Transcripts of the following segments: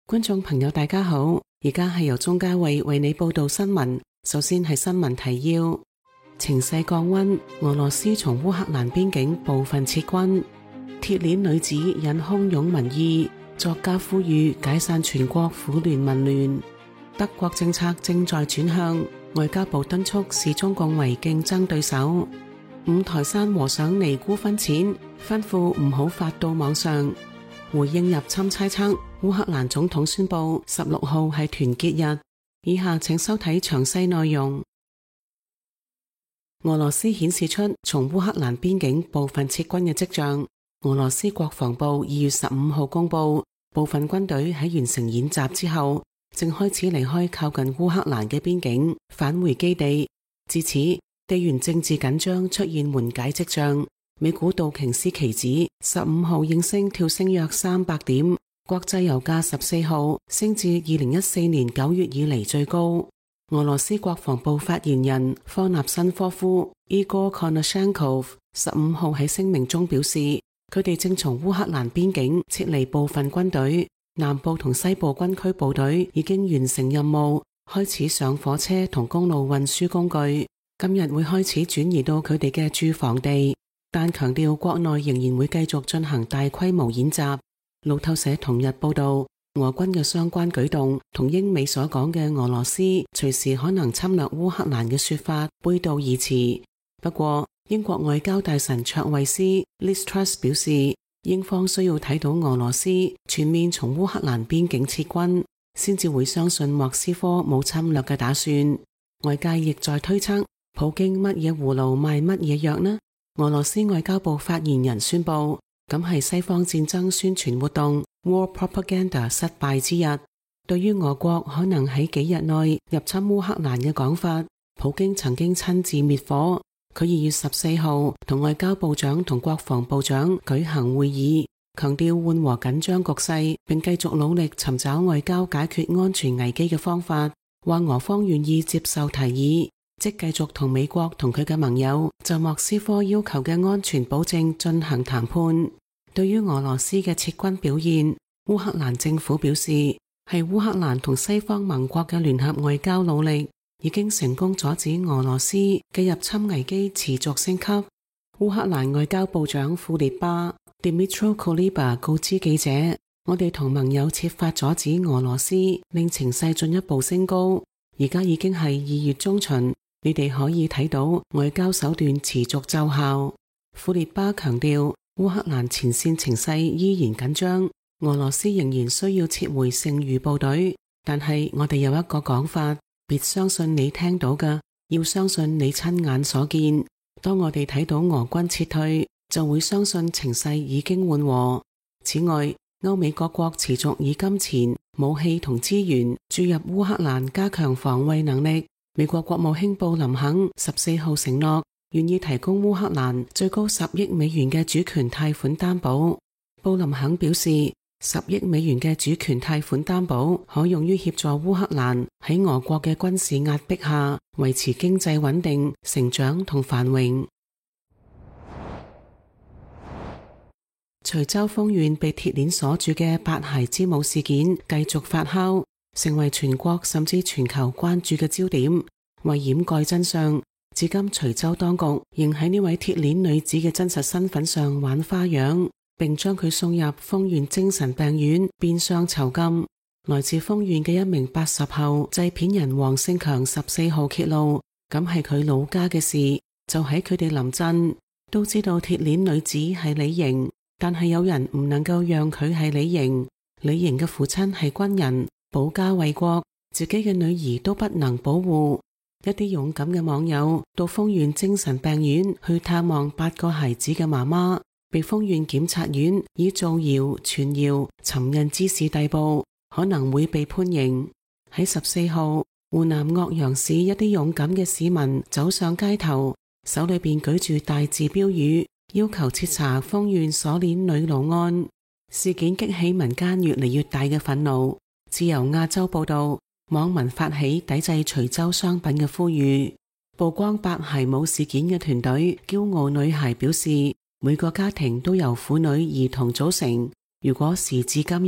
觀眾朋友大家好，而家係由鍾嘉慧為你報道新聞。首先係新聞提要：情勢降溫，俄羅斯從烏克蘭邊境部分撤軍；鐵鏈女子引洶湧民意，作家呼籲解散全國婦聯民聯。德國政策正在轉向，外交部敦促視中共為競爭對手。五台山和尚尼姑分錢，吩咐唔好發到網上。回應入侵猜測，烏克蘭總統宣布16號係團結日。以下請收睇詳細內容。俄羅斯顯示出從烏克蘭邊境部分撤軍嘅跡象。俄羅斯國防部2月15號公布，部分軍隊喺完成演習之後，正開始離開靠近烏克蘭嘅邊境，返回基地。至此，地緣政治緊張出現緩解跡象。美股道瓊斯期指15號應聲跳升約300點，國際油價14號升至2014年9月以嚟最高。俄羅斯國防部發言人科納申科夫 Igor Konashenkov 15號喺聲明中表示，佢哋正從烏克蘭邊境撤離部分軍隊，南部同西部軍區部隊已經完成任務，開始上火車同公路運輸工具，今日會開始轉移到佢哋嘅駐防地。但強調國內仍然會繼續進行大規模演習。路透社同日報道，俄軍嘅相關舉動同英美所講嘅俄羅斯隨時可能侵略烏克蘭嘅說法背道而馳。不過，英國外交大臣卓慧斯 Liz Truss 表示，英方需要睇到俄羅斯全面從烏克蘭邊境撤軍，先至會相信莫斯科冇侵略嘅打算。外界亦在推測，普京乜嘢葫蘆賣乜嘢藥呢？俄羅斯外交部發言人宣布，咁係西方戰爭宣傳活動 War Propaganda 失敗之日。對於俄國可能喺幾日內入侵烏克蘭嘅講法，普京曾經親自滅火。佢2月14號同外交部長同國防部長舉行會議，強調緩和緊張局勢，並繼續努力尋找外交解決安全危機嘅方法。話俄方願意接受提議，即繼續同美國同佢嘅盟友就莫斯科要求嘅安全保證進行談判。對於俄羅斯嘅撤軍表現，烏克蘭政府表示，係烏克蘭同西方盟國嘅聯合外交努力，已經成功阻止俄羅斯嘅入侵危機持續升級。烏克蘭外交部長庫列巴 Dmytro Kuleba 告知記者，我哋同盟友設法阻止俄羅斯令情勢進一步升高。而家已經係2月中旬，你哋可以睇到外交手段持續奏效。庫列巴強調，烏克蘭前線情勢依然緊張，俄羅斯仍然需要撤回剩餘部隊。但係我哋有一個講法，別相信你聽到嘅，要相信你親眼所見。當我哋睇到俄軍撤退，就會相信情勢已經緩和。此外，歐美各國持續以金錢、武器同資源注入烏克蘭，加強防衛能力。美國國務卿布林肯14號承諾，願意提供烏克蘭最高10億美元嘅主權貸款擔保。布林肯表示，10億美元嘅主權貸款擔保可用於協助烏克蘭喺俄國嘅軍事壓迫下維持經濟穩定、成長同繁榮。徐州豐縣被鐵鏈鎖住嘅8孩之母事件繼續發酵，成為全國甚至全球關注嘅焦點。為掩蓋真相，至今徐州當局仍喺呢位鐵鏈女子嘅真實身份上玩花樣，並將佢送入豐縣精神病院變相囚禁。來自豐縣嘅一名80後製片人黃勝強14號揭露，咁係佢老家嘅事，就喺佢哋臨鎮。都知道鐵鏈女子係李瑩，但係有人唔能夠讓佢係李瑩。李瑩嘅父親係軍人，保家衛國，自己嘅女兒都不能保護。一啲勇敢嘅網友到豐縣精神病院去探望8個孩子嘅媽媽，被豐縣檢察院以造謠、傳謠、尋釁滋事逮捕，可能會被判刑。喺14號，湖南岳陽市一啲勇敢嘅市民走上街頭，手裏邊舉住大字標語，要求徹查豐縣鎖鏈女奴案。事件激起民間越嚟越大嘅憤怒。自由亞洲報道，網民發起抵制徐州商品嘅呼籲。曝光8孩母事件嘅團隊驕傲女孩表示，每個家庭都由婦女兒童組成，如果時至今日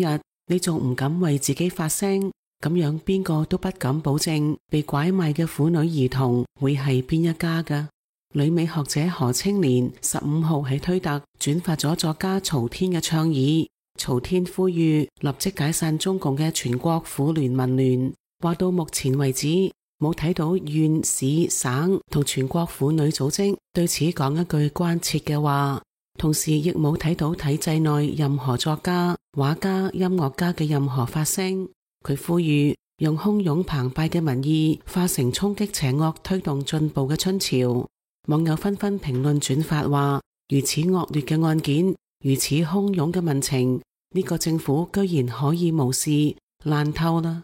你仲唔敢為自己發聲，咁樣邊個都不敢保證被拐賣嘅婦女兒童會係邊一家㗎。旅美學者何清漣15號喺推特轉發咗作家曹天嘅倡議，曹天呼籲立即解散中共嘅全國婦聯民聯，話到目前為止冇睇到縣市省同全國婦女組織對此講一句關切嘅話，同時亦冇睇到體制內任何作家、畫家、音樂家嘅任何發聲。佢呼籲用洶湧澎湃嘅民意化成衝擊邪惡、推動進步嘅春潮。網友紛紛評論轉發話：如此惡劣嘅案件，如此洶湧嘅民情，呢個政府居然可以無視，爛透啦！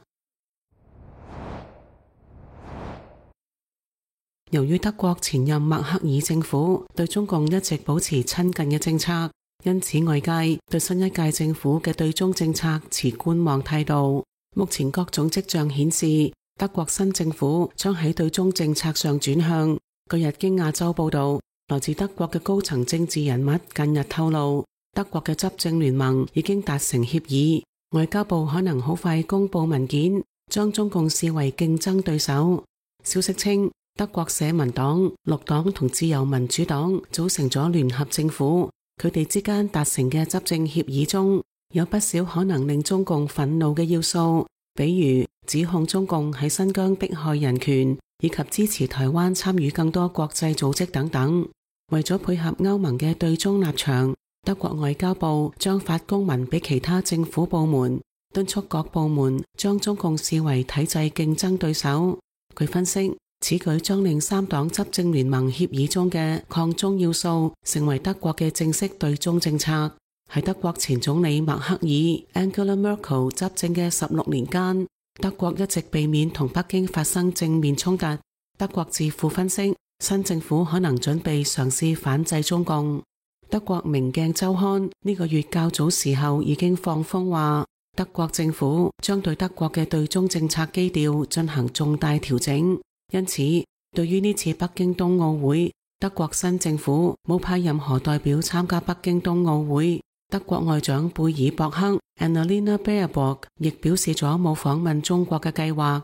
由於德國前任默克爾政府對中共一直保持親近嘅政策，因此外界對新一屆政府嘅對中政策持觀望態度。目前各種跡象顯示，德國新政府將喺對中政策上轉向。據日經亞洲報道，來自德國嘅高層政治人物近日透露，德國嘅執政聯盟已經達成協議，外交部可能好快公布文件，將中共視為競爭對手。消息稱，德國社民黨、綠黨同自由民主黨組成咗聯合政府，佢哋之間達成嘅執政協議中有不少可能令中共憤怒嘅要素，比如指控中共喺新疆迫害人權，以及支持台灣參與更多國際組織等等。為咗配合歐盟嘅對中立場，德國外交部將發公文俾其他政府部門，敦促各部門將中共視為體制競爭對手。佢分析，此舉將令三黨執政聯盟協議中嘅抗中要素成為德國嘅正式對中政策。喺德國前總理默克爾 Angela Merkel 執政嘅16年間，德國一直避免同北京發生正面衝突。德國智庫分析，新政府可能準備嘗試反制中共。德國明鏡週刊呢個月較早時候已經放風話，德國政府將對德國嘅對中政策基調進行重大調整。因此，對於呢次北京冬奧會，德國新政府冇派任何代表參加北京冬奧會。德國外長貝爾博克 Annalena Baerbock 亦表示咗冇訪問中國嘅計劃。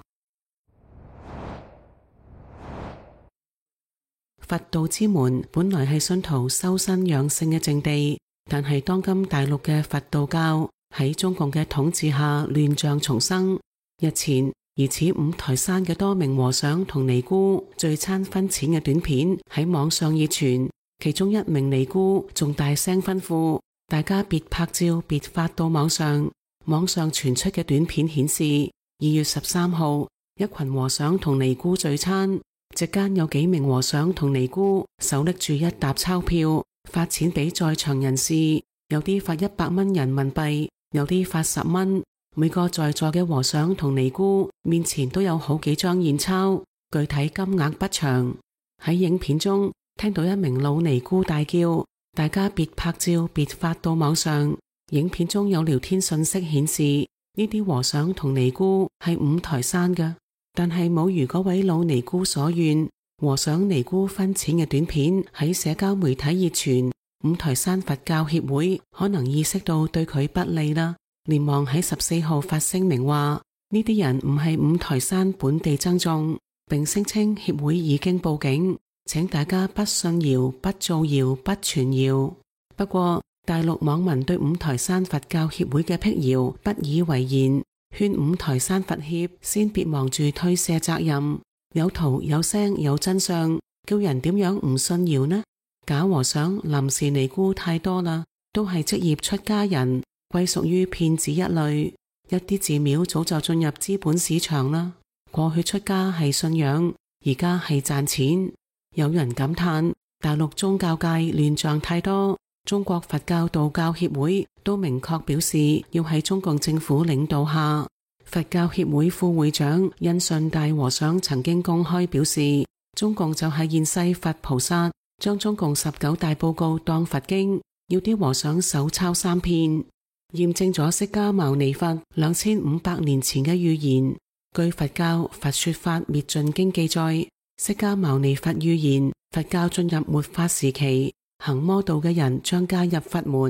佛道之門本來係信徒修身養性嘅淨地，但係當今大陸嘅佛道教喺中共嘅統治下亂象叢生。日前，疑似五台山嘅多名和尚同尼姑聚餐分錢嘅短片喺網上熱傳，其中一名尼姑仲大聲吩咐大家別拍照，別發到網上。網上傳出嘅短片顯示，2月13號，一群和尚同尼姑聚餐，席間有幾名和尚同尼姑手拎住一沓鈔票，發錢俾在場人士，有啲發100蚊人民幣，有啲發10蚊。每個在座嘅和尚同尼姑面前都有好幾張現鈔，具體金額不詳。喺影片中，聽到一名老尼姑大叫，大家別拍照，別發到網上。影片中有聊天信息顯示，呢啲和尚同尼姑係五台山嘅，但係冇如嗰位老尼姑所願，和尚尼姑分錢嘅短片喺社交媒體熱傳。五台山佛教協會可能意識到對佢不利啦，連忙喺14號發聲明話，呢啲人唔係五台山本地僧眾，並聲稱協會已經報警，請大家不信謠、不造謠、不傳謠。不過，大陸網民對五台山佛教協會嘅闢謠不以為然，勸五台山佛協先別忙住推卸責任，有圖有聲有真相，叫人點樣唔信謠呢？假和尚、臨時尼姑太多啦，都係職業出家人，歸屬於騙子一類。一啲寺廟早就進入資本市場啦，過去出家係信仰，而家係賺錢。有人感嘆大陸宗教界亂象太多，中國佛教道教協會都明確表示要喺中共政府領導下。佛教協會副會長印順大和尚曾經公開表示，中共就係現世佛菩薩，將中共19大報告當佛經，要啲和尚手抄3遍，驗證咗釋迦牟尼佛2500年前嘅預言。據佛教《佛說法滅盡經》記載，釋迦牟尼佛預言佛教進入末法時期，行魔道嘅人將加入佛門，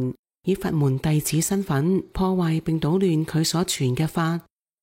以佛門弟子身份破壞並搗亂佢所傳嘅法。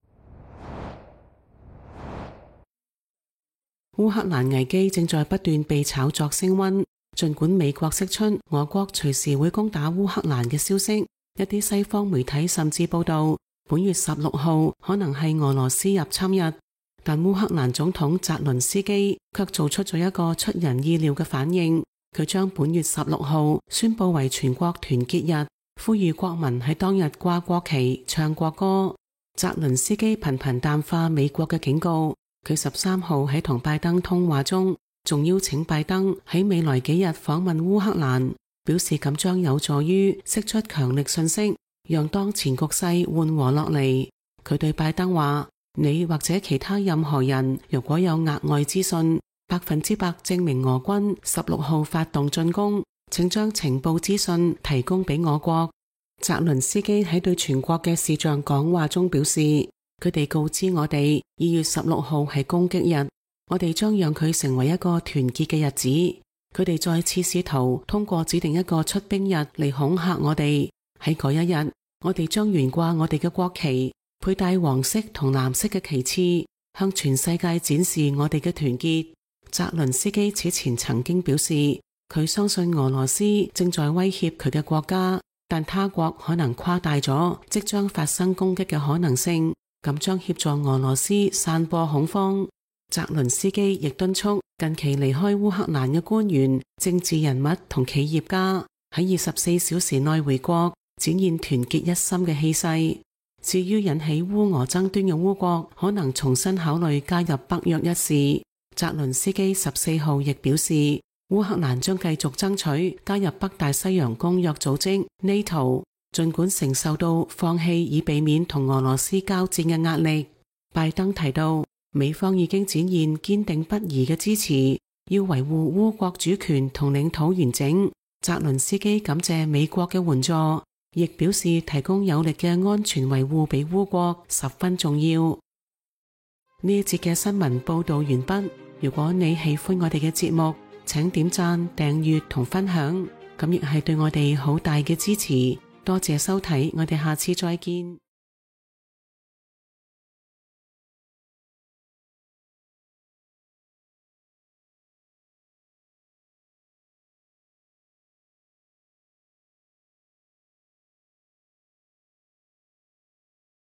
烏克蘭危機正在不斷被炒作升溫，儘管美國釋出俄國隨時會攻打烏克蘭嘅消息，一啲西方媒體甚至報道本月16號可能係俄羅斯入侵日，但烏克蘭總統澤倫斯基卻做出咗一個出人意料嘅反應，佢將本月16號宣佈為全國團結日，呼籲國民喺當日掛國旗、唱國歌。澤倫斯基頻頻淡化美國嘅警告。佢13號喺同拜登通話中，仲邀請拜登喺未來幾日訪問烏克蘭，表示咁將有助於釋出強力訊息，讓當前局勢緩和落嚟。佢對拜登話：你或者其他任何人，如果有額外資訊，100%證明俄軍16號發動進攻，請將情報資訊提供俾我國。澤倫斯基喺對全國嘅視像講話中表示，佢哋告知我哋2月16號係攻擊日，我哋將讓佢成為一個團結嘅日子。佢哋再次試圖通過指定一個出兵日嚟恐嚇我哋。喺嗰一日，我哋將懸掛我哋嘅國旗，佩戴黃色同藍色嘅旗幟，向全世界展示我哋嘅團結。澤倫斯基此前曾經表示，佢相信俄羅斯正在威脅佢嘅國家，但他國可能誇大咗即將發生攻擊嘅可能性。咁將協助俄羅斯散播恐慌。澤倫斯基亦敦促近期離開烏克蘭嘅官員、政治人物同企業家喺24小時內回國，展現團結一心嘅氣勢。至於引起烏俄爭端嘅烏國可能重新考慮加入北約一事，澤倫斯基14號亦表示，烏克蘭將繼續爭取加入北大西洋公約組織 NATO。儘管承受到放棄以避免同俄羅斯交戰嘅壓力，拜登提到美方已經展現堅定不移嘅支持，要維護烏國主權同領土完整。澤倫斯基感謝美國嘅援助，亦表示提供有力嘅安全維護俾烏國十分重要。呢一節嘅新聞報道完畢。如果你喜歡我哋嘅節目，請點讚、訂閱同分享，咁亦係對我哋好大嘅支持。多謝收睇，我哋下次再見。